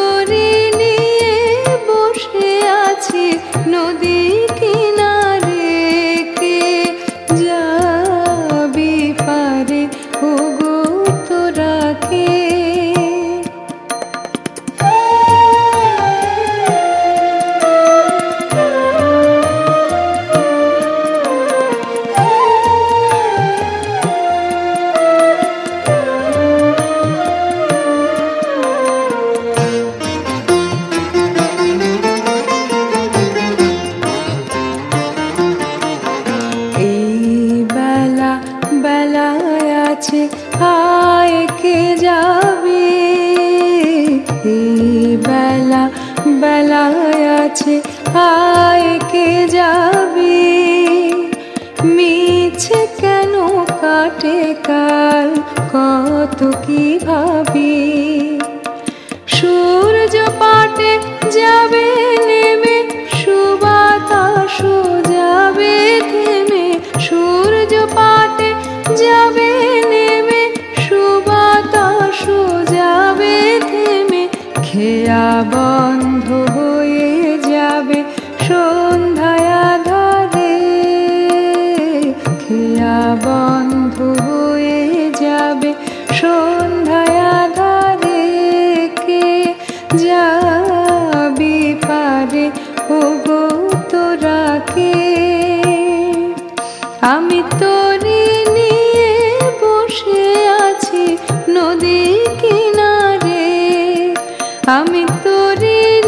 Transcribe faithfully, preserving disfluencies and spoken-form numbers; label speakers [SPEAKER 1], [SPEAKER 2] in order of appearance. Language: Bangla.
[SPEAKER 1] তোরে নিয়ে বসে আছি নদী কিনারে, কে যাবি পারে ওগো তোরা কে? আয় কে যাবে, এই বেলা বেলায় আছে আয় কে যাবে। মিছে কেন কাটে কাল কত কি ভাবি, সূর্য পাটে যাবে নেমে সুবাতাস যাবে থেমে, সূর্য পাটে যাবে নেমে সুবাতাস যাবে থেমে, খেয়া বন্ধ হয়ে যাবে সন্ধ্যায় আঁধারে, খেয়া বন্ধ হয়ে যাবে সন্ধ্যায় আঁধারে, কে যাবি পারে ওগো তোরা কে? আমি তোরে নিয়ে বসে আছি নদী কিনারে, আমি তোরে